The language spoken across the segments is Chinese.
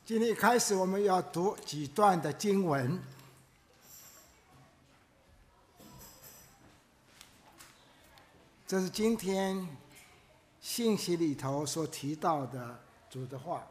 今天一开始我们要读几段的经文。这是今天信息里头所提到的主的话。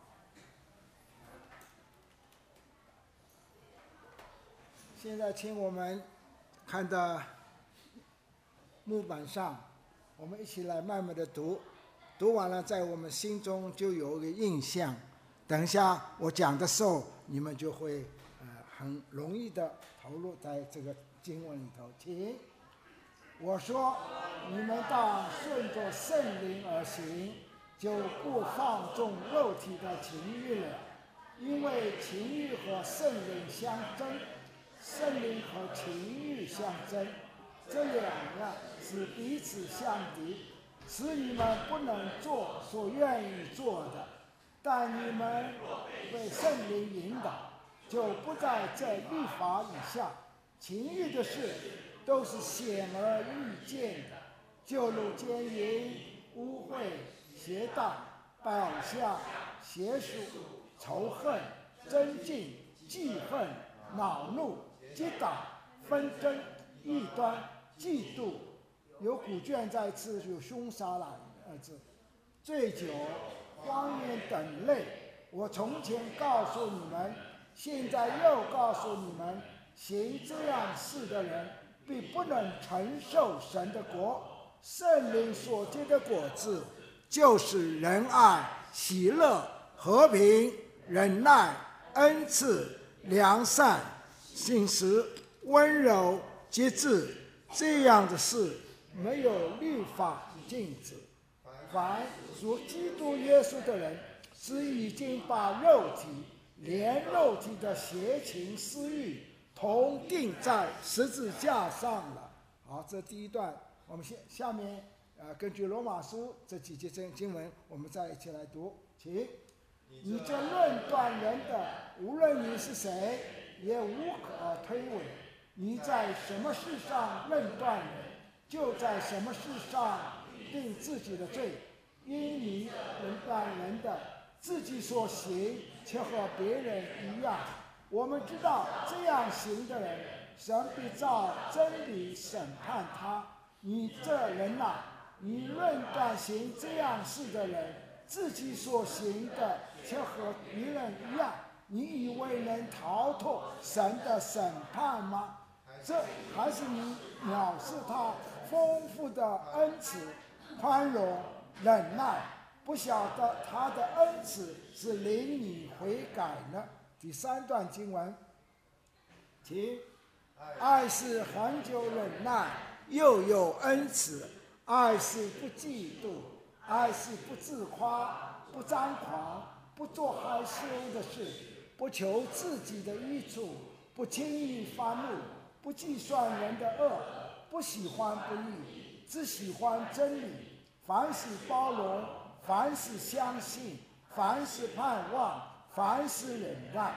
现在请我们看到木板上，我们一起来慢慢的读，读完了在我们心中就有一个印象。等一下我讲的时候，你们就会很容易的投入在这个经文里头。请我说，你们当顺着圣灵而行，就不放纵肉体的情欲了，因为情欲和圣灵相争，圣灵和情欲相争，这两样是彼此相敌，使你们不能做所愿意做的。但你们被圣灵引导，就不在这律法以下。情欲的事都是显而易见的，就如奸淫、污秽、邪荡、拜偶像、邪术、仇恨、争竞、记恨、恼怒、击打、纷争、异端、嫉妒，有古卷在此，有凶杀了二字，醉酒、荒宴等类。我从前告诉你们，现在又告诉你们，行这样事的人必不能承受神的国。圣灵所结的果子，就是仁爱、喜乐、和平、忍耐、恩慈、良善、信实、温柔、节制，这样的事没有律法禁止。凡属基督耶稣的人，是已经把肉体连肉体的邪情私欲同钉在十字架上了。好，这第一段，我们下面根据罗马书这几节经文，我们再一起来读。请，你这论断人的，无论你是谁，也无可推诿。你在什么事上论断人，就在什么事上定自己的罪。因你论断人的，自己所行却和别人一样。我们知道这样行的人，神必照真理审判他。你这人哪，你论断行这样事的人，自己所行的却和别人一样，你以为能逃脱神的审判吗？这还是你藐视他丰富的恩慈、宽容、忍耐，不晓得他的恩慈是领你悔改呢。第三段经文，请，爱是恒久忍耐，又有恩慈；爱是不嫉妒，爱是不自夸，不张狂，不做害羞的事，不求自己的益处，不轻易发怒，不计算人的恶，不喜欢不义，只喜欢真理。凡事包容，凡事相信，凡事盼望，凡事忍耐。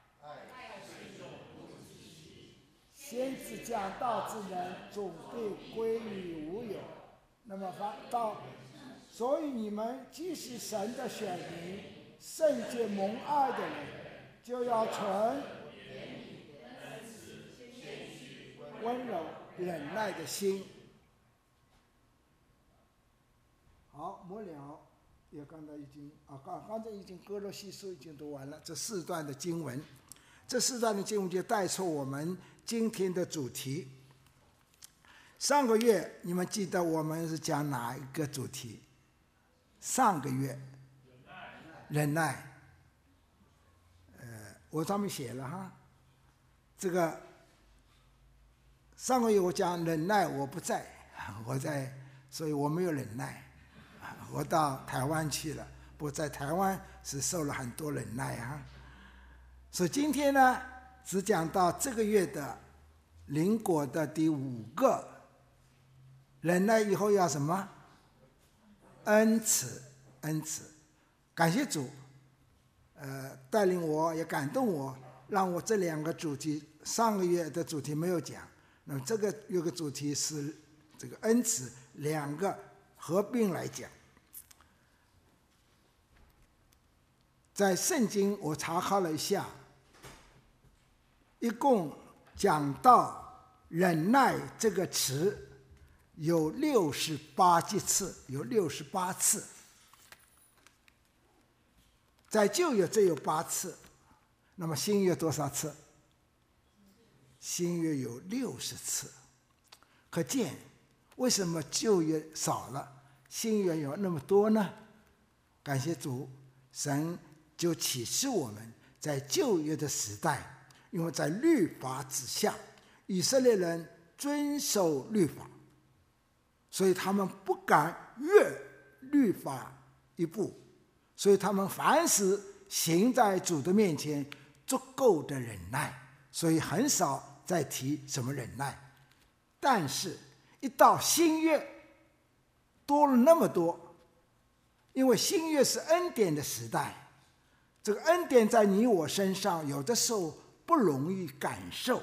先知讲道之人，总必归于无有。那么所以你们既是神的选民，圣洁蒙爱的人，就要存温柔忍耐的心。好，末了也刚才已经刚才已经歌罗西书已经读完了这四段的经文。这四段的经文就带出我们今天的主题。上个月你们记得我们是讲哪一个主题？上个月忍耐。我上面写了哈，这个上个月我讲忍耐，我不在，所以我没有忍耐。我到台湾去了，不过在台湾是受了很多忍耐啊。所以今天呢，只讲到这个月的灵果的第5个，忍耐以后要什么？恩慈，恩慈。感谢主，带领我也感动我，让我这2个主题，上个月的主题没有讲，那么这个有个主题是这个恩慈，2个合并来讲。 在圣经我查考了一下，一共讲到忍耐这个词有68次，有68次。在旧约只有8次，那么新约多少次？新约有60次。可见为什么旧约少了，新约有那么多呢？感谢主，神就启示我们，在旧约的时代，因为在律法之下，以色列人遵守律法，所以他们不敢越律法一步，所以他们凡事行在主的面前足够的忍耐，所以很少再提什么忍耐。但是一到新约多了那么多，因为新约是恩典的时代，这个恩典在你我身上有的时候不容易感受，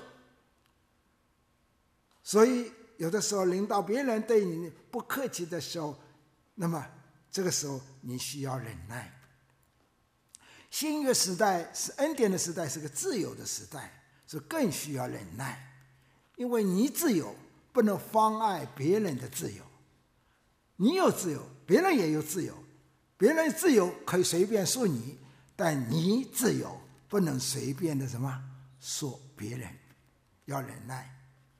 所以有的时候领导别人对你不客气的时候，那么这个时候你需要忍耐。新约时代是恩典的时代，是个自由的时代，是更需要忍耐，因为你自由不能妨碍别人的自由。你有自由，别人也有自由，别人自由可以随便说你，但你自由不能随便的什么说别人，要忍耐。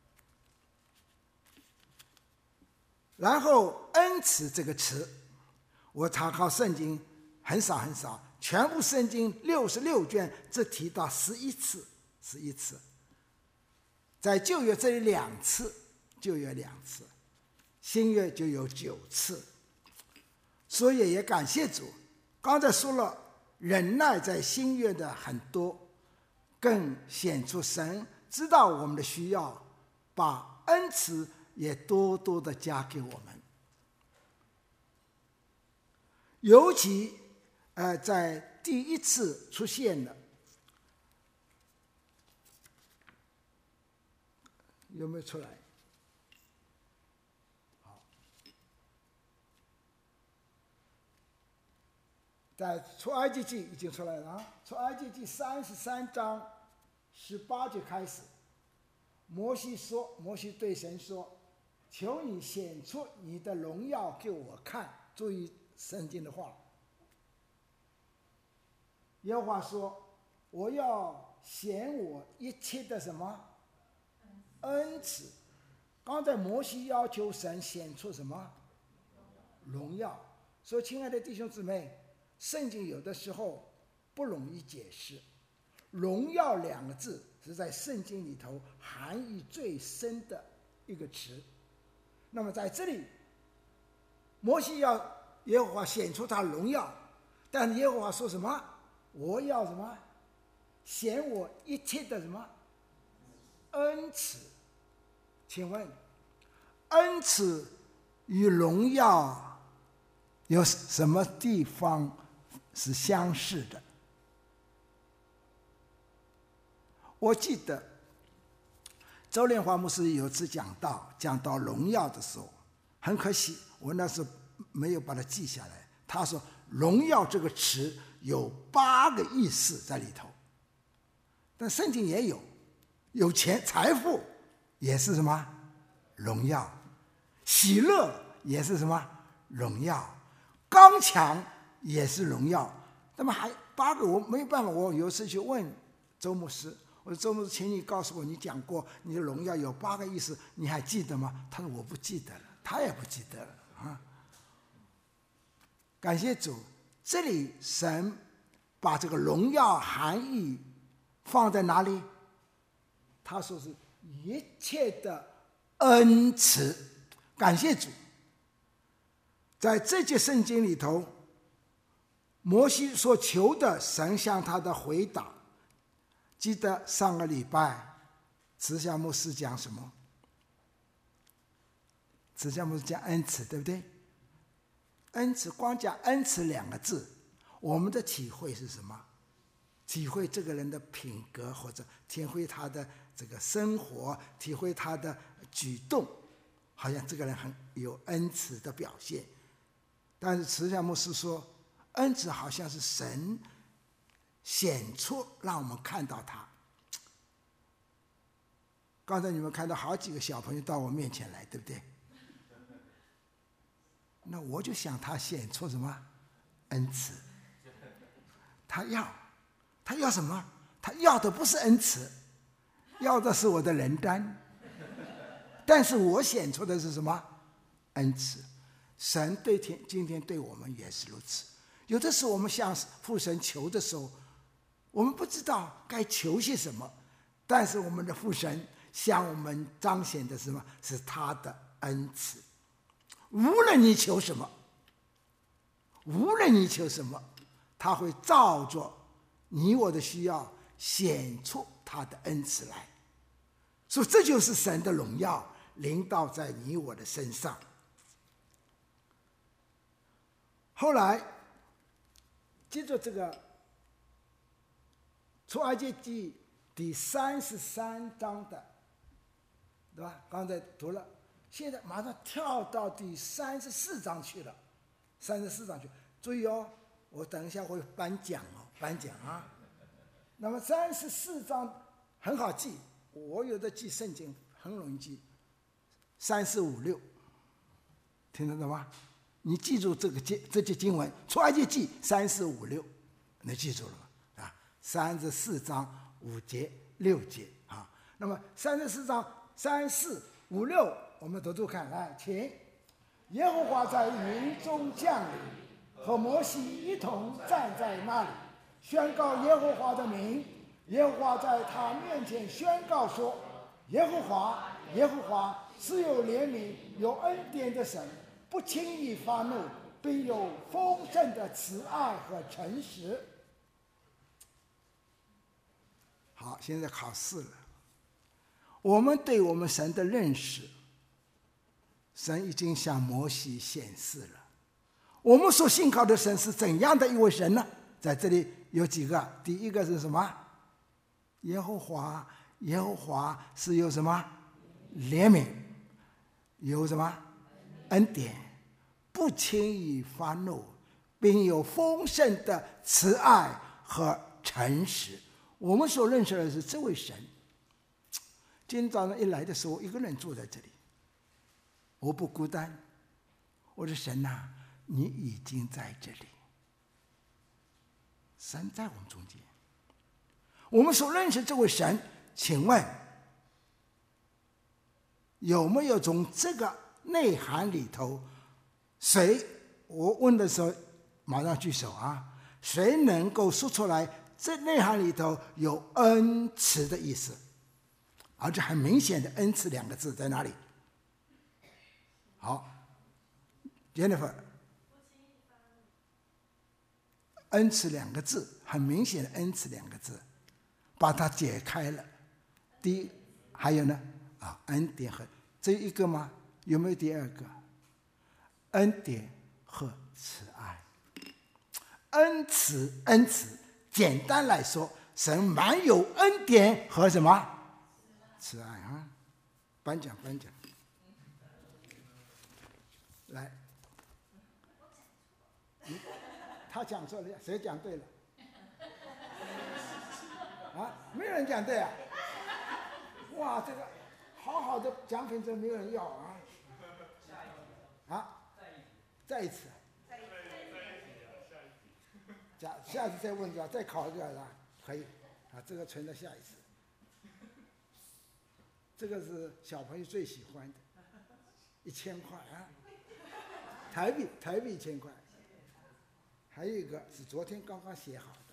然后恩慈这个词，我查考圣经很少很少，全部圣经66卷只提到11次，11次。在旧约这里2次，旧约2次，新约就有9次。所以也感谢主，刚才说了忍耐在新约的很多，更显出神知道我们的需要，把恩慈也多多的加给我们。尤其在第一次出现了，有没有出来？好，在出埃及记已经出来了啊！出埃及记33章18节开始，摩西对神说：“求你显出你的荣耀给我看。”注意圣经的话。耶和华说：“我要显我一切的什么？恩慈。”刚才摩西要求神显出什么？荣耀。所以亲爱的弟兄姊妹，圣经有的时候不容易解释，荣耀2个字是在圣经里头含义最深的一个词。那么在这里，摩西要耶和华显出他荣耀，但耶和华说什么？我要什么？显我一切的什么？恩慈。请问，恩慈与荣耀有什么地方是相似的？我记得周连华牧师有次讲到荣耀的时候，很可惜我那时候没有把它记下来。他说荣耀这个词有8个意思在里头，但圣经也有钱财富也是什么荣耀，喜乐也是什么荣耀，刚强也是荣耀。那么还8个，我没有办法，我有一次去问周牧师，我说周牧师，请你告诉我，你讲过你的荣耀有8个意思，你还记得吗？他说我不记得了，他也不记得了啊。感谢主，这里神把这个荣耀含义放在哪里？他说是一切的恩慈。感谢主，在这节圣经里头，摩西所求的，神向他的回答。记得上个礼拜慈祥牧师讲什么？慈祥牧师讲恩慈，对不对？恩慈，光讲恩慈2个字，我们的体会是什么？体会这个人的品格，或者体会他的这个生活，体会他的举动，好像这个人很有恩慈的表现。但是慈祥牧师说，恩慈好像是神显出让我们看到他。刚才你们看到好几个小朋友到我面前来，对不对？那我就想他显出什么恩慈。他要什么？他要的不是恩慈，要的是我的人单。但是我显出的是什么？恩慈。神今天对我们也是如此。有的时候我们向父神求的时候，我们不知道该求些什么，但是我们的父神向我们彰显的是什么？是他的恩慈。无论你求什么，他会照着你我的需要显出他的恩慈来。所以这就是神的荣耀临到在你我的身上。后来接着这个出埃及记第33章的，对吧？刚才读了，现在马上跳到第34章去了。34章去，注意哦，我等一下会颁奖啊。那么34章很好记，我有的记圣经很容易记，3、4、5、6，听得懂吗？你记住这节经文，出埃及记3、4、5、6，你记住了吗？啊，34章5节6节啊。那么34章3、4、5、6，我们读读看，来，请。耶和华在云中降临，和摩西一同站在那里，宣告耶和华的名。耶和华在他面前宣告说：耶和华是有怜悯、有恩典的神，不轻易发怒，并有丰盛的慈爱和诚实。好，现在考试了。我们对我们神的认识，神已经向摩西显示了。我们所信靠的神是怎样的一位神呢？在这里有几个。第一个是什么？耶和华是有什么？怜悯，有什么？恩典，不轻易发怒，并有丰盛的慈爱和诚实。我们所认识的是这位神。今天早上一来的时候，一个人坐在这里，我不孤单。我说神啊，你已经在这里，神在我们中间。我们所认识这位神，请问有没有从这个内涵里头，谁？我问的时候马上举手啊！谁能够说出来这内涵里头有恩慈的意思？而且很明显的恩慈两个字在哪里？好 Jennifer， 恩慈两个字，很明显的恩慈两个字，把它解开了。第一，还有呢？恩典和这一个吗？有没有第二个？恩典和慈爱。恩慈，简单来说，神满有恩典和什么？慈爱啊！颁奖。来，他讲错了，谁讲对了？啊，没有人讲对啊！哇，这个好好的奖品真没有人要啊！啊，再一次，下次再问一下，再考一个啊，可以啊，这个存到下一次。这个是小朋友最喜欢的，1000块啊，台币1000块。还有一个是昨天刚刚写好的，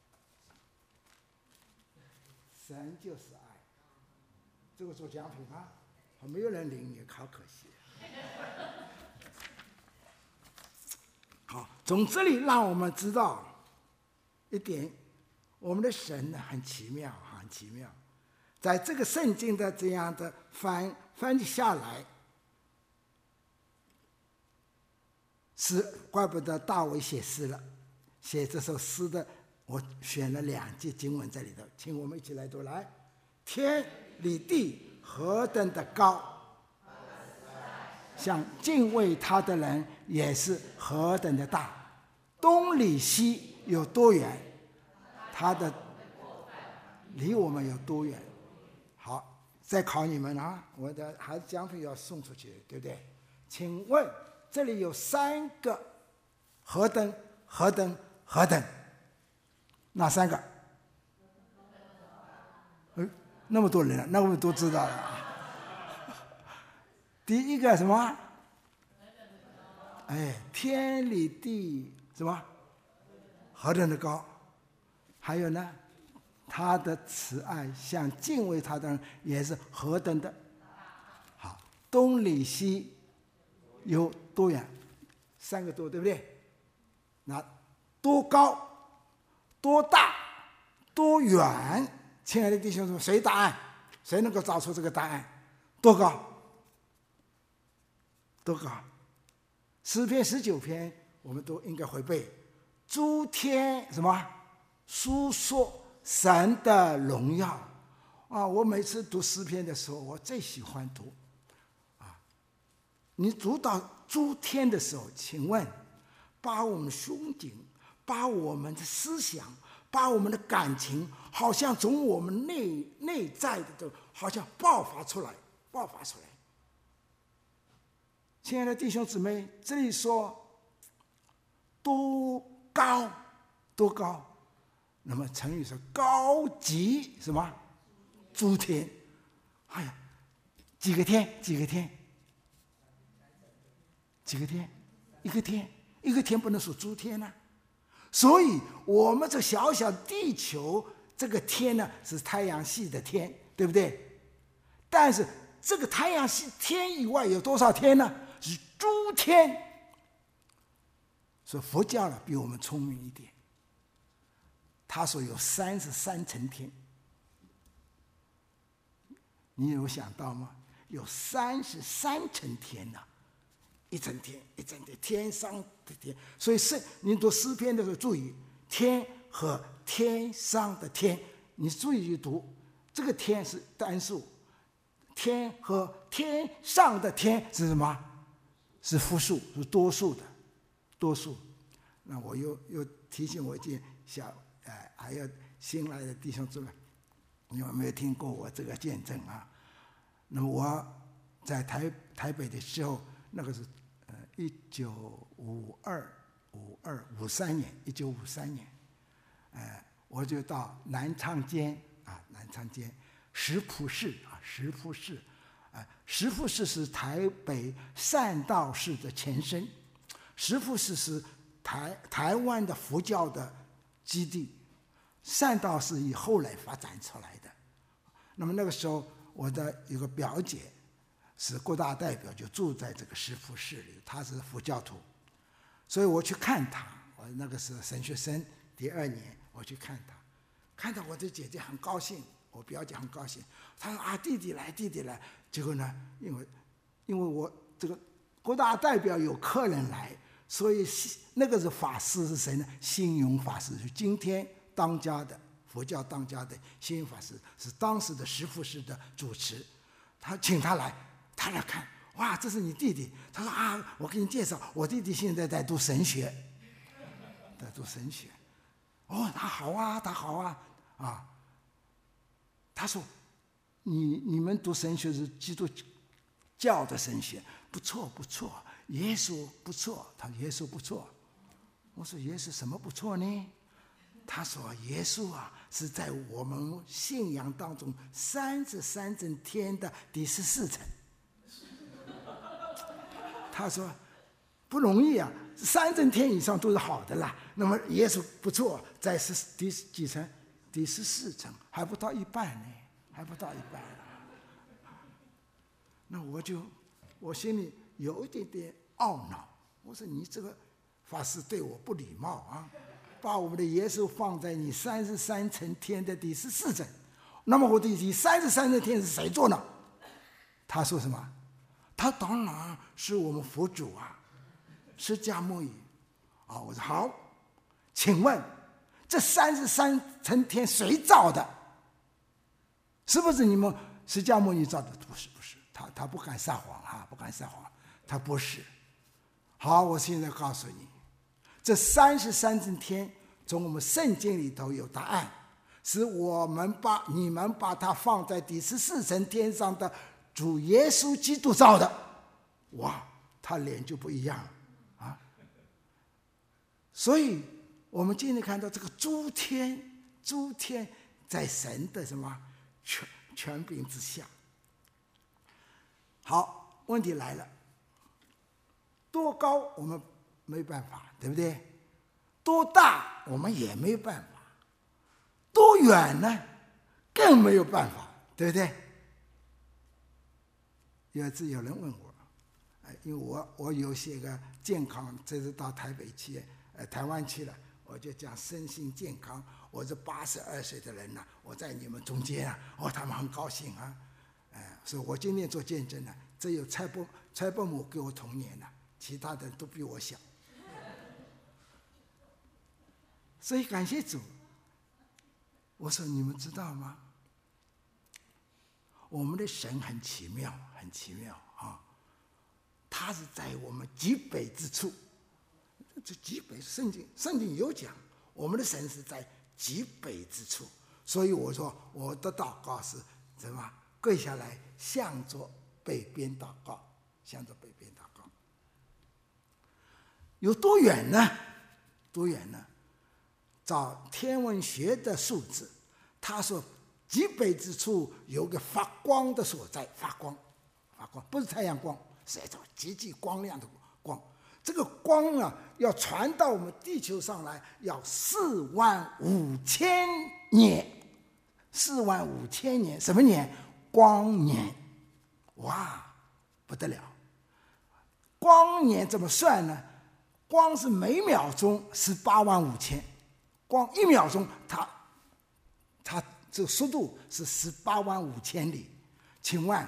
神就是爱，这个做奖品啊，没有人领也好可惜。好，从这里让我们知道一点，我们的神呢很奇妙，很奇妙。在这个圣经的这样的翻译下来，是怪不得大卫写诗了。写这首诗的，我选了2节经文在里头，请我们一起来读。来，天比地何等的高，像敬畏他的人也是何等的大。东离西有多远， 他的离我们有多远？好，再考你们啊！我的孩子奖品要送出去，对不对？请问这里有3个何等何等何等？哪3个？那么多人了，那我们都知道了。第一个什么？天里地什么？何等的高？还有呢？他的慈爱向敬畏他的人也是何等的好。东里西有多远？3个多，对不对？那多高？多大？多远？亲爱的弟兄们，谁答案？谁能够找出这个答案？多高？多高？诗篇19篇我们都应该会背。诸天什么？述说神的荣耀啊！我每次读诗篇的时候，我最喜欢读啊。你读到诸天的时候，请问，把我们胸襟，把我们的思想，把我们的感情，好像从我们内在的，好像爆发出来。亲爱的弟兄姊妹，这里说多高，多高？那么成语是高极什么？诸天。哎呀，几个天？一个天不能说诸天啊。所以我们这小小地球这个天呢，是太阳系的天，对不对？但是这个太阳系天以外有多少天呢？是诸天。所以佛教呢比我们聪明一点，他说有33层天。你有想到吗？有33层天呢，一层天，天上的天。所以你读诗篇的时候注意天和天上的天，你注意去读，这个天是单数，天和天上的天是什么？是复数，是多数的，多数。那我又提醒我一件还有新来的弟兄姊妹，你有没有听过我这个见证啊？那么我在台北的时候，那个是1953年，我就到南昌间石浦市，石浦市是台北善道市的前身，石浦市是台湾的佛教的基地，善道是以后来发展出来的。那么那个时候，我的一个表姐是国大代表，就住在这个石浦市里，她是佛教徒，所以我去看她。我那个是神学生，第2年我去看她，看到我的姐姐很高兴，我表姐很高兴，她说啊，弟弟来。结果呢，因为我这个国大代表有客人来，所以那个是法师是谁呢？星云法师，是今天当家的佛教当家的星云法师，是当时的石浦市的主持。他请他来看，哇，这是你弟弟。他说啊，我给你介绍，我弟弟现在在读神学。哦，他好啊，他说你们读神学是基督教的神学，不错，耶稣不错。他说耶稣不错。我说耶稣什么不错呢？他说耶稣啊，是在我们信仰当中33层天的第14层。他说不容易啊，3层天以上都是好的啦。那么耶稣不错，在第几层？第14层，还不到一半呢，那我心里有一点点懊恼。我说你这个法师对我不礼貌啊，把我们的耶稣放在你33层天的第14层。那么我的第33层天是谁做呢？他说什么？他当然是我们佛主啊，释迦牟尼啊。我说好，请问这33层天谁造的？是不是你们释迦牟尼造的？不是，他不敢撒谎啊，他不是。好，我现在告诉你，这33层天从我们圣经里头有答案，是你们把它放在第14层天上的主耶稣基督造的。哇，他脸就不一样了啊！所以我们今天看到这个诸天在神的什么权柄之下。好，问题来了，多高我们没办法，对不对？多大我们也没有办法，多远呢更没有办法，对不对？有一次有人问我，因为我有些个健康，这次到台湾去了，我就讲身心健康。我是82岁的人了，我在你们中间啊，他们很高兴啊，所以我今天做见证了，只有蔡伯母给我同年了，其他的都比我小。所以感谢主。我说你们知道吗？我们的神很奇妙，很奇妙啊！他是在我们极北之处，这极北圣经有讲，我们的神是在极北之处。所以我说我的祷告是什么？跪下来向着北边祷告，向着北边祷告。有多远呢？多远呢？照天文学的数字，他说极北之处有个发光的所在，发光不是太阳光，是一种极其光亮的光。这个光啊，要传到我们地球上来，要45000年，45000年，什么年？光年。哇，不得了！光年怎么算呢？光是每秒钟185000。光1秒钟，它这个速度是185000里。请问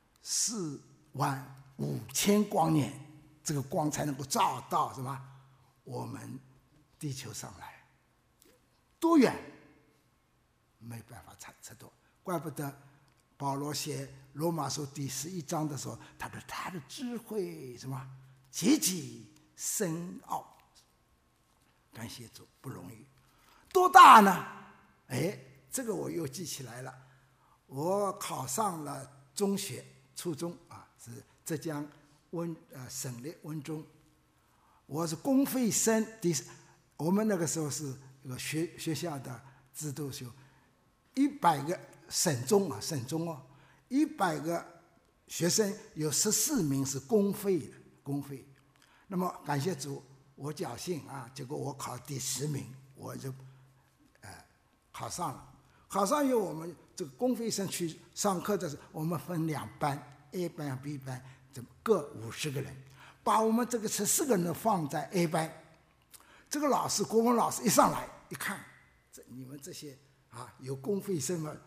45000光年，这个光才能够照到什么？我们地球上来。多远？没办法猜度。怪不得保罗写罗马书第11章的时候，他的智慧什么极其深奥。感谢主，不容易。多大呢？这个我又记起来了。我考上了中学，初中啊，是浙江省立温中。我是公费生，我们那个时候是一个学校的制度，就100个省中，100个学生有14名是公费的，公费。那么感谢主，我侥幸啊，结果我考第10名，我就考上了。考上以后，我们这个公费生去上课的时候，我们分2班 ，A 班、B 班，各50个人，把我们这个14个人放在 A 班。这个老师，国文老师一上来一看，你们这些有公费生嘛，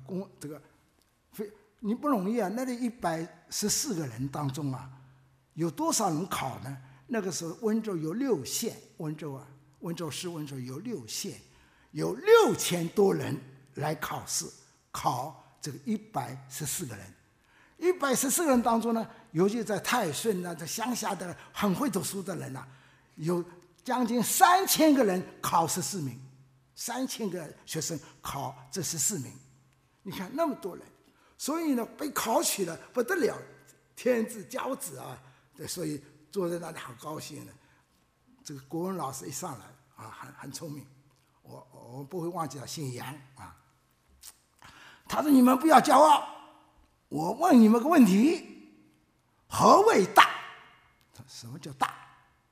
你不容易啊！那里114个人当中啊，有多少人考呢？那个时候温州有6县，温州市温州有6县，有6000多人来考试，考这个114个人。114个人当中呢，尤其在泰顺啊，在乡下的很会读书的人啊，有将近3000个人考14名，3000个学生考这14名。你看那么多人，所以呢被考取了不得了，天之骄子啊！所以坐在那里好高兴的。这个国文老师一上来很聪明，我不会忘记他，姓杨啊。他说：“你们不要骄傲，我问你们个问题，何谓大？什么叫大？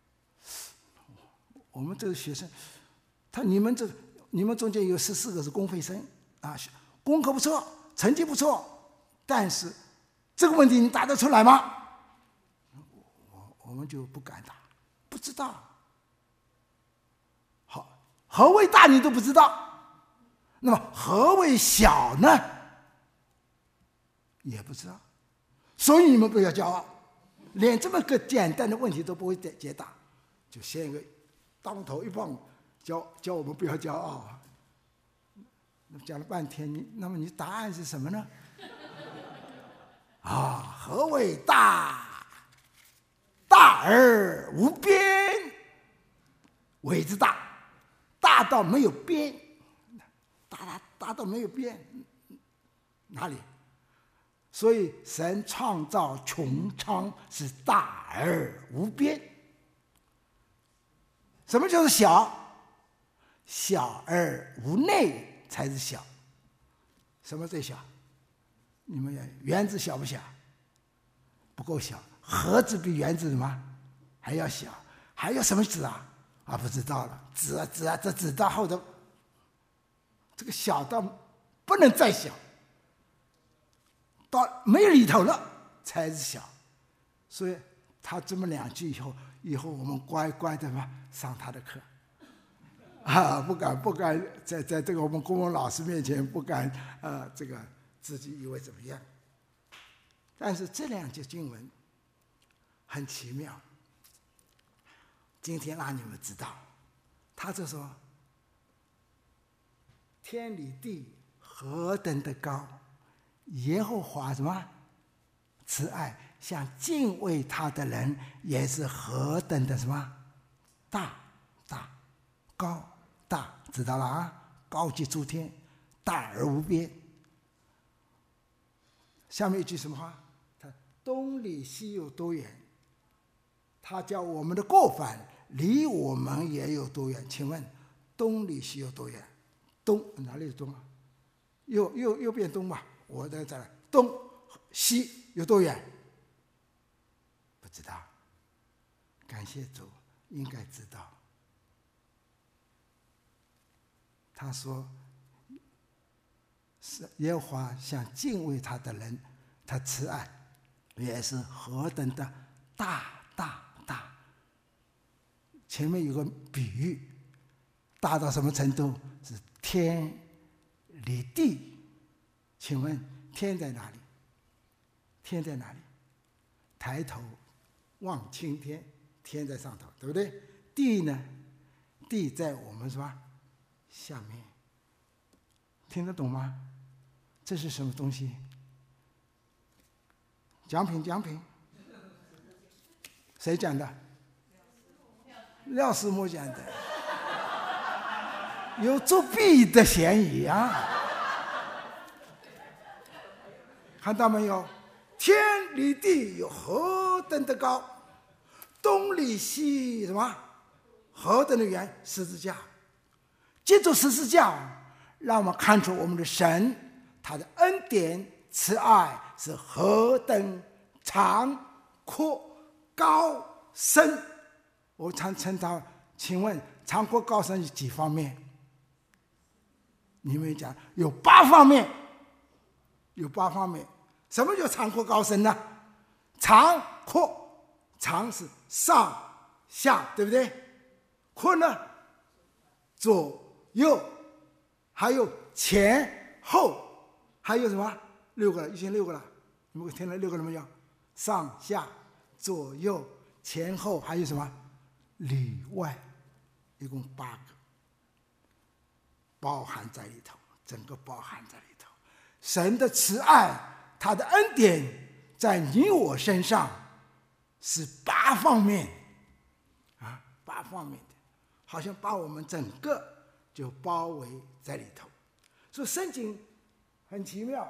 我们这个学生，你们中间有14个是公费生啊，功课不错，成绩不错，但是这个问题你答得出来吗？”我们就不敢答，不知道。好，何谓大你都不知道，那么何谓小呢？也不知道。所以你们不要骄傲，连这么个简单的问题都不会解答，就先一个当头一棒，教我们不要骄傲。讲了半天，那么你答案是什么呢？何谓大？大而无边，谓之大；大大到没有边，大到没有边，哪里？所以神创造穹苍是大而无边。什么就是小？小而无内才是小。什么最小？你们原子小不小？不够小。核子比原子什么还要小？还有什么子啊？不知道了。子啊，这子到后头，这个小到不能再小，到没有里头了才是小。所以他这么2句以后我们乖乖的上他的课，不敢在这个我们公文老师面前不敢这个自己以为怎么样。但是这2节经文很奇妙，今天让你们知道，他就说天与地何等的高，耶和华什么慈爱，像敬畏他的人也是何等的什么大高大，知道了啊？高及诸天，大而无边。下面一句什么话？他东离西有多远？他叫我们的过犯离我们也有多远？请问东离西有多远？东哪里是东啊？右边东吧，我再来东西有多远？不知道。感谢主，应该知道。他说是耶和华向敬畏他的人，他慈爱也是何等的大。前面有个比喻，大到什么程度？是天离地。请问天在哪里？天在哪里？抬头望青天，天在上头，对不对？地呢？地在我们什么下面？听得懂吗？这是什么东西？奖品，谁讲的？廖师母讲的，有作弊的嫌疑啊！看到没有？天离地有何等的高，东离西什么何等的远？十字架，借助十字架，让我们看出我们的神，他的恩典慈爱是何等长阔高深。我常称他，请问长阔高深有几方面？你们讲有8方面，有8方面。什么叫长阔高深呢？长阔，长是上下，对不对？阔呢，左右，还有前后，还有什么？6个了，已经6个了。你们听了6个了没有？上下左右前后，还有什么？里外，一共8个，包含在里头，整个包含在里头。神的慈爱，他的恩典在你我身上是8方面啊，8方面的，好像把我们整个就包围在里头。所以圣经很奇妙。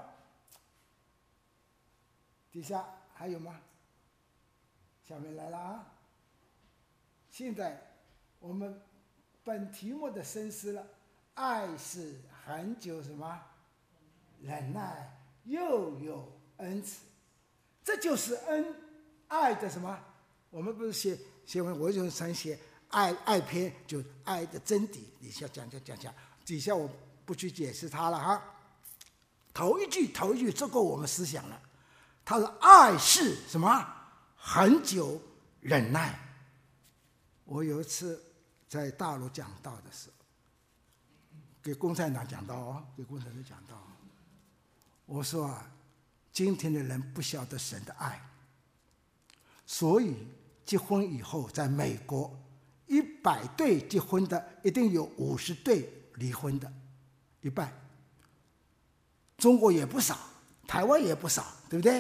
底下还有吗？下面来了啊！现在我们本题目的深思了，爱是恒久什么忍耐，又有恩慈，这就是爱的什么？我们不是写文，我就常写爱篇，就爱的真谛。底下讲，底下我不去解释它了哈。头一句足够我们思想了。他说爱是什么？恒久忍耐。我有一次在大陆讲道的时候，给共产党讲道哦，给共产党讲道。我说今天的人不晓得神的爱，所以结婚以后，在美国100对结婚的，一定有50对离婚的，一半。中国也不少，台湾也不少，对不对？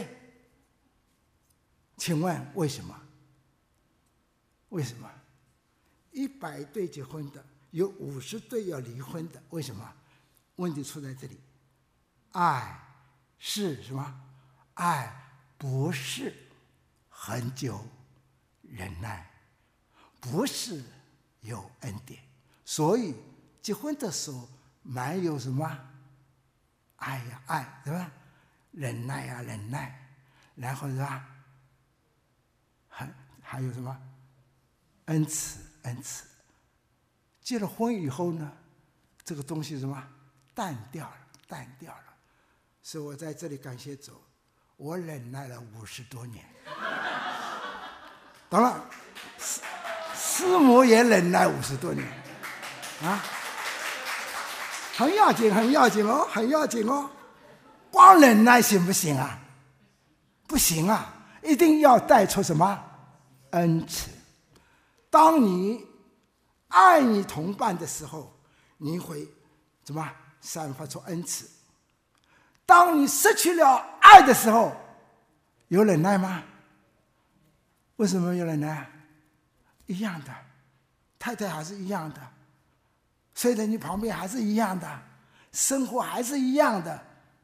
请问为什么？为什么？100对结婚的， 有50对要离婚的，为什么？问题出在这里，爱是什么？爱不是恒久忍耐，不是有恩典，所以结婚的时候蛮有什么？爱呀爱，对吧？忍耐呀忍耐，然后是吧？还有什么？恩慈恩慈。结了婚以后呢，这个东西什么？淡掉了淡掉了。所以我在这里感谢主，我忍耐了50多年。当然师母也忍耐50多年啊，很要紧很要紧哦，很要紧哦。光忍耐行不行啊？不行啊，一定要带出什么？恩慈。当你爱你同伴的时候，你会怎么散发出恩慈？当你失去了爱的时候，有忍耐吗？为什么有忍耐？一样的，太太还是一样的，睡在你旁边还是一样的，生活还是一样的。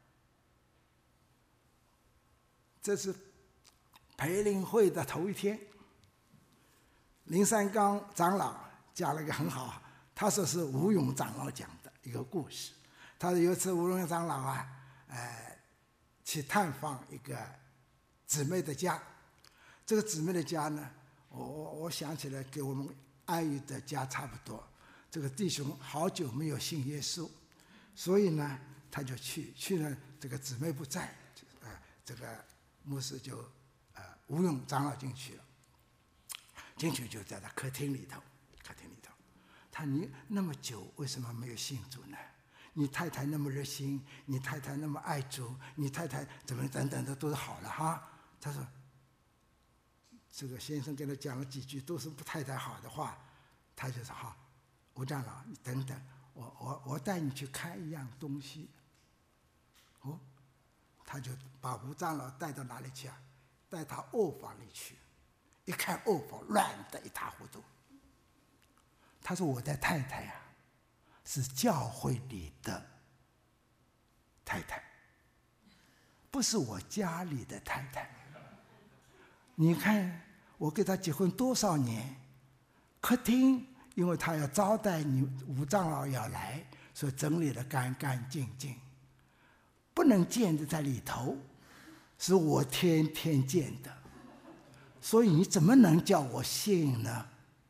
这是培灵会的头一天，林三刚长老讲了一个很好，他说是吴勇长老讲的一个故事。他说有一次吴勇长老去探访一个姊妹的家，这个姊妹的家呢，我想起来跟我们爱玉的家差不多。这个弟兄好久没有信耶稣，所以呢他就去了，这个姊妹不在，这个牧师就吴勇长老进去了，进去就在他客厅里头。他你那么久为什么没有信主呢？你太太那么热心，你太太那么爱主，你太太怎么等等的都是好了哈。他说，这个先生跟他讲了几句都是不太好的话，他就说好，吴长老你等等，我带你去看一样东西。哦，他就把吴长老带到哪里去啊？带他卧房里去，一看卧房乱得一塌糊涂。他说我的太太啊，是教会里的太太，不是我家里的太太。你看我跟他结婚多少年，客厅因为他要招待你吴长老要来，所以整理得干干净净，不能见的在里头，是我天天见的，所以你怎么能叫我信呢？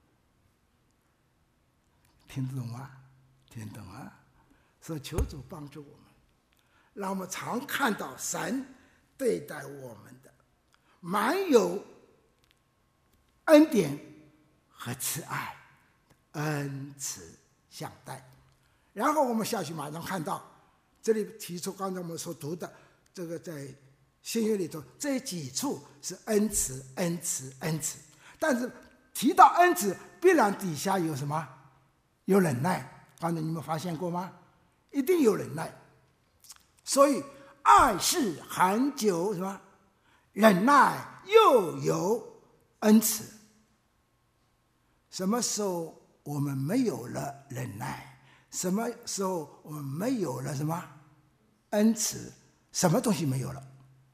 听得懂吗？听懂啊？所以求主帮助我们，让我们常看到神对待我们的满有恩典和慈爱，恩慈相待。然后我们下去马上看到，这里提出刚才我们所读的这个在新约里头这几处是恩慈恩慈恩慈，但是提到恩慈必然底下有什么？有忍耐。刚才你们发现过吗？一定有忍耐。所以爱是恒久什么？忍耐又有恩慈。什么时候我们没有了忍耐？什么时候我们没有了什么恩慈？什么东西没有了？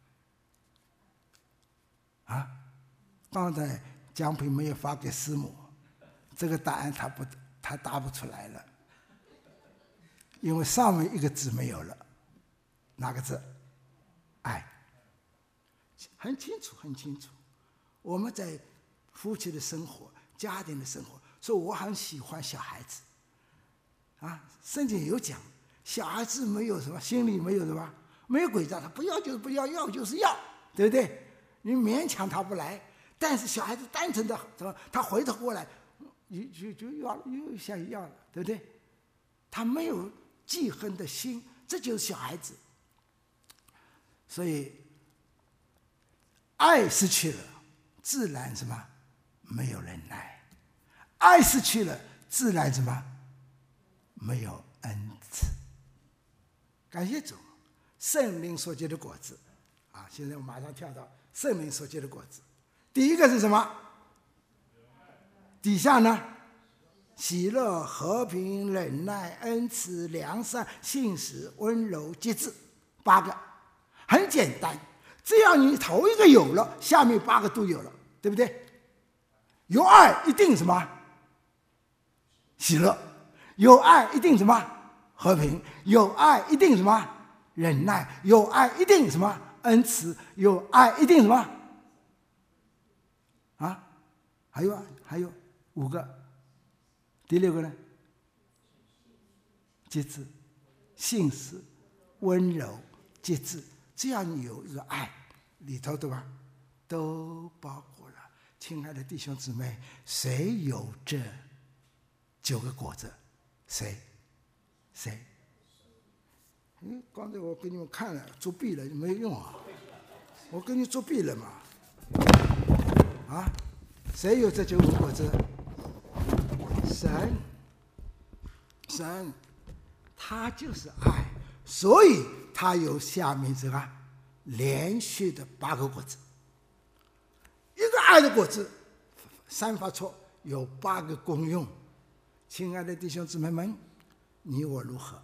啊？刚才奖品没有发给师母，这个答案他答不出来了，因为上面一个字没有了。哪个字？爱。很清楚很清楚。我们在夫妻的生活家庭的生活，所以我很喜欢小孩子啊。圣经有讲，小孩子没有什么，心里没有什么，没有诡诈，他不要就是不要，要就是要，对不对？你勉强他不来，但是小孩子单纯的什么，他回头过来就要了，又想要了，对不对？他没有记恨的心，这就是小孩子。所以爱失去了，自然什么？没有忍耐。爱失去了，自然什么？没有恩慈。感谢主，圣灵所结的果子啊！现在我马上跳到圣灵所结的果子。第一个是什么？底下呢？ 喜乐、和平、忍耐、恩慈、良善、信实、温柔、节制，8个，很简单。只要你头一个有了，下面8个都有了，对不对？有爱一定什么？喜乐。有爱一定什么？和平。有爱一定什么？忍耐。有爱一定什么？恩慈。有爱一定什么？啊，还有5个。第6个呢？节制、信实、温柔、节制。只要你有一个爱里头，对吧？都包括了。亲爱的弟兄姊妹，谁有这9个果子？谁？刚才我给你们看了，作弊了，没有用啊！我给你作弊了嘛？啊？谁有这9个果子？神，他就是爱，所以他有下面这个连续的8个果子。一个爱的果子散发出有8个功用。亲爱的弟兄姊妹们，你我如何？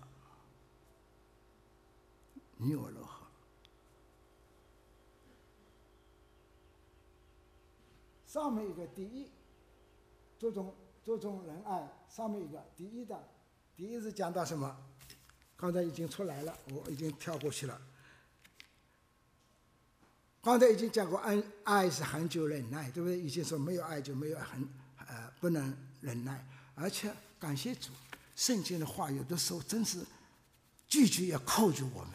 上面一个第一，注重仁爱。上面一个第一是讲到什么？刚才已经出来了，我已经跳过去了。刚才已经讲过，爱是恒久忍耐，对不对？已经说没有爱就没有不能忍耐。而且感谢主，圣经的话有的时候真是句句要扣住我们。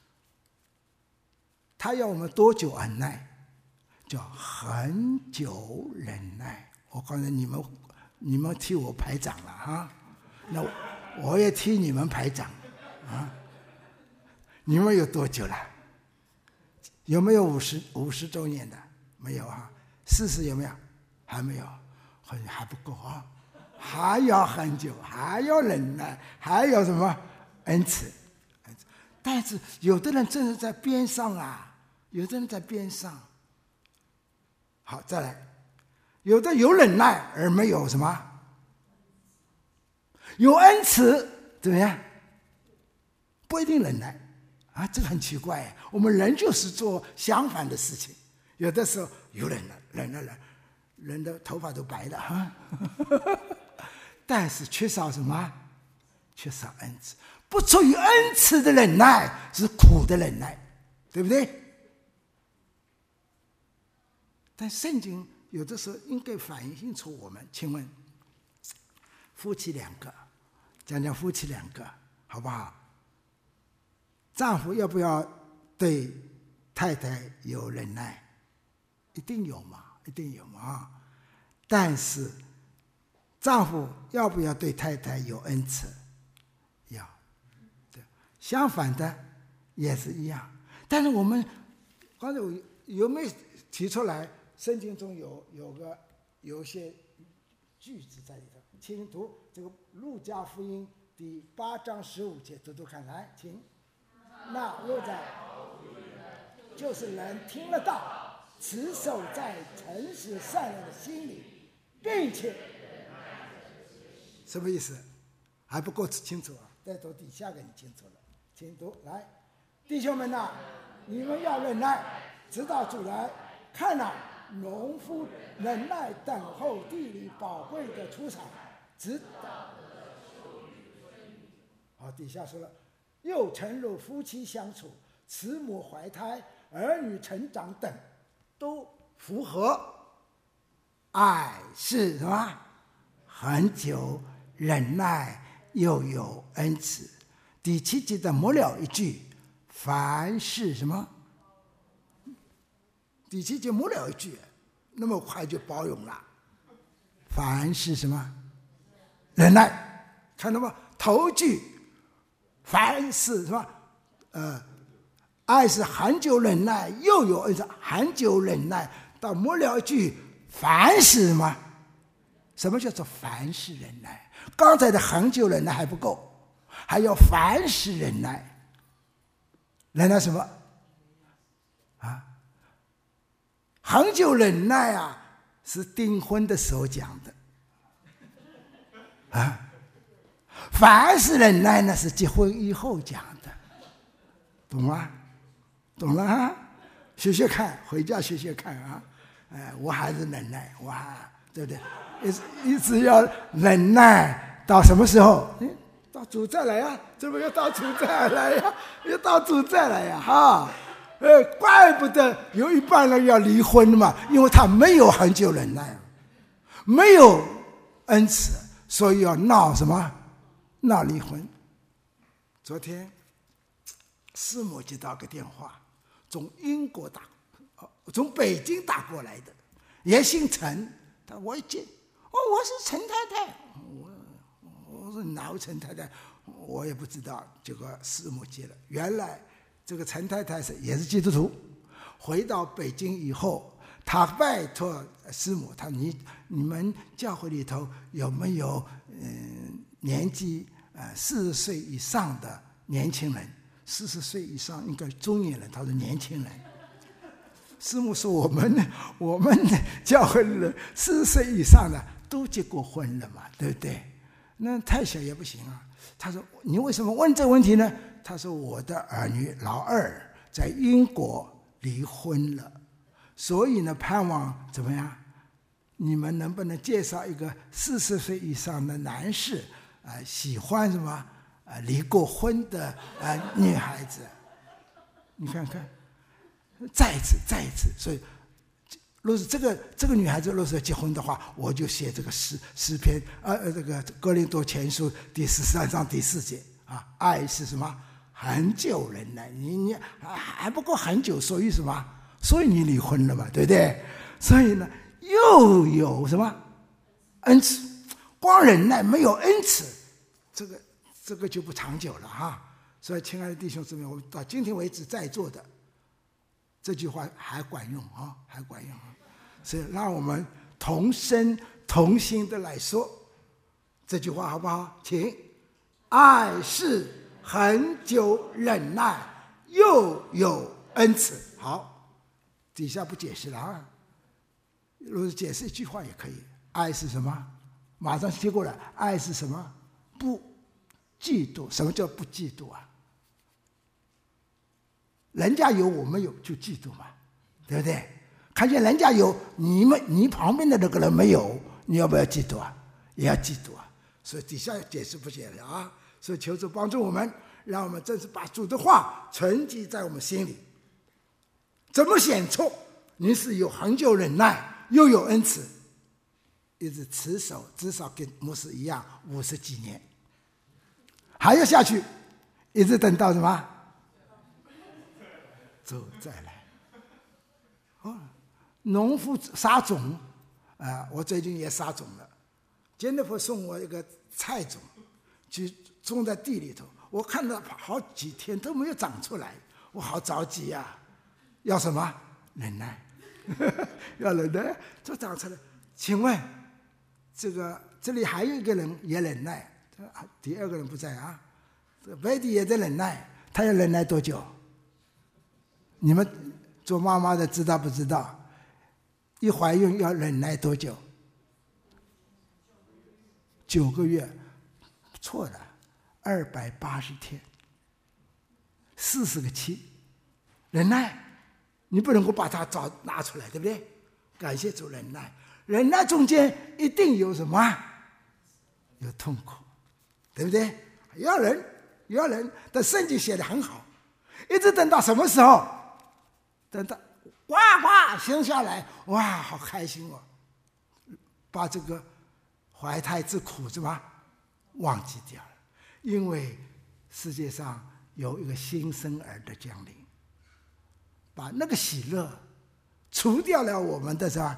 他要我们多久忍耐？叫恒久忍耐。我刚才你们替我排长了哈，那我也替你们排长啊。你们有多久了？有没有50周年的？没有啊。40有没有？还没有，还不够啊，还要很久，还要忍耐，还有什么恩慈？但是有的人正是在边上啊，有的人在边上。好，再来，有的有忍耐而没有什么？有恩慈怎么样？不一定忍耐啊，这个很奇怪。我们人就是做相反的事情，有的时候有忍耐，人的头发都白了哈，但是缺少什么？缺少恩慈。不出于恩慈的忍耐是苦的忍耐，对不对？但圣经有的时候应该反映出我们。请问夫妻2个，讲夫妻2个好不好？丈夫要不要对太太有忍耐？一定有嘛。但是丈夫要不要对太太有恩慈？要。相反的也是一样。但是我们刚才我有没有提出来？圣经中有些句子在里头，请读这个路加福音第8章15节，读看来，请。那落在就是人听了道，持守在诚实善良的心里，并且什么意思？还不够清楚啊！再读底下给你清楚了，请读来，弟兄们呐，你们要忍耐，直到主来。看哪，农夫忍耐等候地里宝贵的出产，直到好，底下说了，又诚如夫妻相处，慈母怀胎，儿女成长等，都符合爱是什么？恒久忍耐，又有恩慈。第7节的末了一句，凡是什么？第7节末了一句，那么快就包容了。凡是什么？忍耐。看到吗？头句凡是什么？爱是恒久忍耐，又有恩慈。恒久忍耐到末了一句，凡是什么？什么叫做凡是忍耐？刚才的恒久忍耐还不够，还要凡是忍耐。忍耐什么？恒久忍耐啊，是订婚的时候讲的。 啊，凡是忍耐呢，是结婚以后讲的，懂吗？懂了啊？学学看，回家学学看啊！我还是忍耐，对不对？一直要忍耐到什么时候？到主再来呀！这不要到主再来呀？要到主再来呀！哈！怪不得有一半人要离婚嘛，因为他没有很久忍耐，没有恩慈，所以要闹什么？闹离婚。昨天师母接到个电话，从英国从北京打过来的，也姓陈。我一接，我是陈太太。我说哪位陈太太？我也不知道。结果师母接了，原来这个陈太太也是基督徒，回到北京以后，她拜托师母，她你们教会里头有没有年纪40岁以上的年轻人？40岁以上应该中年人，他说年轻人。师母说我们教会的40岁以上的都结过婚了嘛，对不对？那太小也不行啊。他说你为什么问这个问题呢？他说我的儿女老二在英国离婚了，所以呢盼望怎么样？你们能不能介绍一个40岁以上的男士喜欢什么离过婚的女孩子？你看看，再一次，所以若是这个女孩子若是要结婚的话，我就写这个诗篇这个哥林多前书第13章第4节啊，爱是什么？很久忍耐，你还不够很久，所以什么？所以你离婚了嘛，对不对？所以呢，又有什么恩慈？光忍耐没有恩慈，这个就不长久了哈。所以，亲爱的弟兄姊妹，我们到今天为止在座的这句话还管用啊，还管用啊。所以，让我们同声同心的来说这句话，好不好？请，爱是恒久忍耐，又有恩慈。好，底下不解释了啊。如果解释一句话也可以，爱是什么？马上贴过来，爱是什么？不嫉妒。什么叫不嫉妒啊？人家有我们有就嫉妒嘛，对不对？看见人家有你旁边的那个人没有，你要不要嫉妒啊？也要嫉妒啊。所以底下解释不解了啊。所以求主帮助我们，让我们真是把主的话存记在我们心里。怎么显出你是有恒久忍耐又有恩慈，一直持守，至少跟牧师一样50几年，还要下去，一直等到什么？主再来。农夫撒种我最近也撒种了。Jennifer 送我一个菜种，去种在地里头，我看到好几天都没有长出来，我好着急啊！要什么？忍耐，要忍耐，就长出来。请问，这里还有一个人也忍耐，第二个人不在啊。Betty 也在忍耐，他要忍耐多久？你们做妈妈的知道不知道？一怀孕要忍耐多久？9个月，错了，280天，40个7，忍耐，你不能够把它拿出来，对不对？感谢主，忍耐，忍耐中间一定有什么？有痛苦，对不对？要忍，但圣经写得很好，一直等到什么时候？等到呱呱生下来，哇，好开心哦！把这个怀胎之苦什么忘记掉了，因为世界上有一个新生儿的降临，把那个喜乐除掉了我们的什么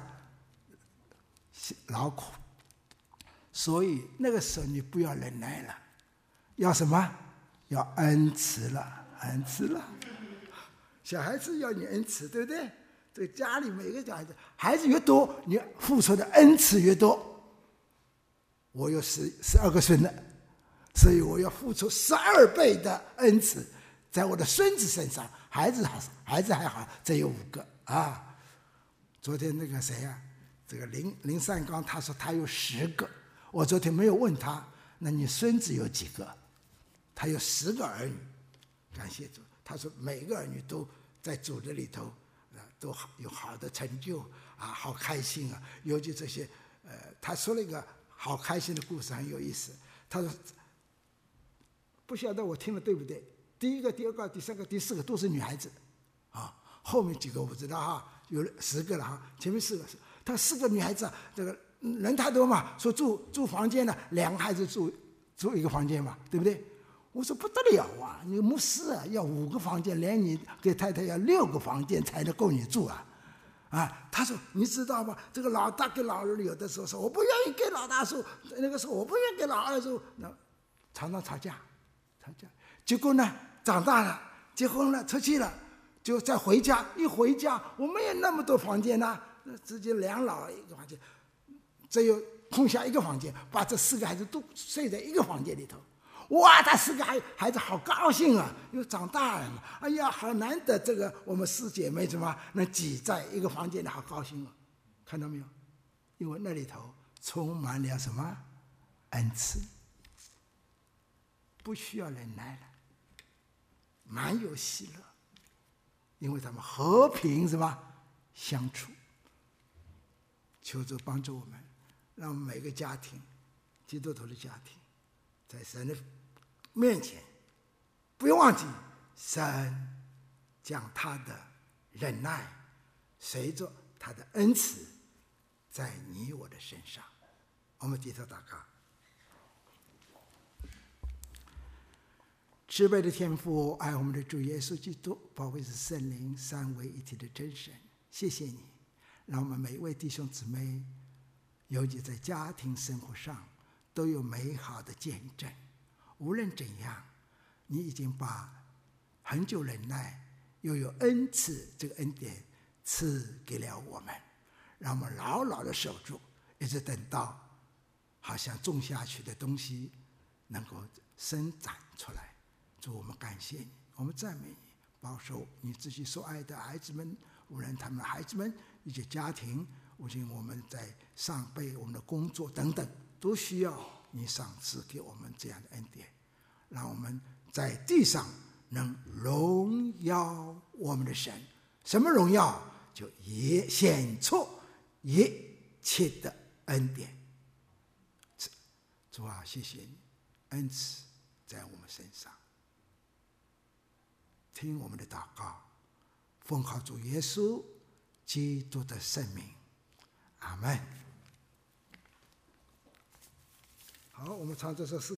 劳苦，所以那个时候你不要忍耐了，要什么？要恩慈了，恩慈了。小孩子要你恩慈，对不对？这个家里每个小孩子越多，你付出的恩慈越多。我有12个孙子，所以我要付出12倍的恩慈在我的孙子身上。孩子还好，这有5个啊。昨天那个谁啊，这个林善刚他说他有10个， 我昨天没有问他，那你孙子有几个？他有10个儿女，感谢主。他说每个儿女都在主的里头，都有好的成就啊，好开心啊。尤其这些，他说了一个好开心的故事，很有意思。他说，不晓得我听了对不对？第一个、第二个、第三个、第4个都是女孩子，啊，后面几个我不知道哈，有10个了哈，前面4个是，他4个女孩子啊，这个人太多嘛，说住房间呢，2个孩子住一个房间嘛，对不对？我说不得了啊！你牧师啊，要5个房间，连你给太太要6个房间才能够你住啊！啊，他说你知道吗？这个老大跟老二有的时候说我不愿意给老大住，那个时候我不愿意给老二住，那常常吵架。结果呢，长大了，结婚了，出去了，就再回家。一回家，我没有那么多房间呐，直接2老1个房间，只有空下1个房间，把这4个孩子都睡在1个房间里头。哇，他4个孩子好高兴啊，又长大了嘛。哎呀，好难得这个我们4姐妹怎么能挤在1个房间里，好高兴啊！看到没有？因为那里头充满了什么恩赐，不需要忍耐了，满有喜乐，因为他们和平什么相处。求主帮助我们，让我们每个家庭，基督徒的家庭，在神的面前，不要忘记神将他的忍耐随着他的恩慈在你我的身上。我们低头祷告。慈悲的天父，爱我们的主耶稣基督，宝贵是圣灵3位一体的真神，谢谢你让我们每一位弟兄姊妹，尤其在家庭生活上都有美好的见证。无论怎样，你已经把很久忍耐又有恩赐这个恩典赐给了我们，让我们牢牢的守住，一直等到好像种下去的东西能够生长出来。主，我们感谢你，我们赞美你，保守你自己所爱的孩子们，无论他们的孩子们以及家庭，无论我们在上辈我们的工作等等，都需要你赏赐给我们这样的恩典，让我们在地上能荣耀我们的神。什么荣耀？就也显出一切的恩典。主啊，谢谢你，恩慈在我们身上。听我们的祷告，奉靠主耶稣基督的圣名，阿们。好，我们唱这首诗。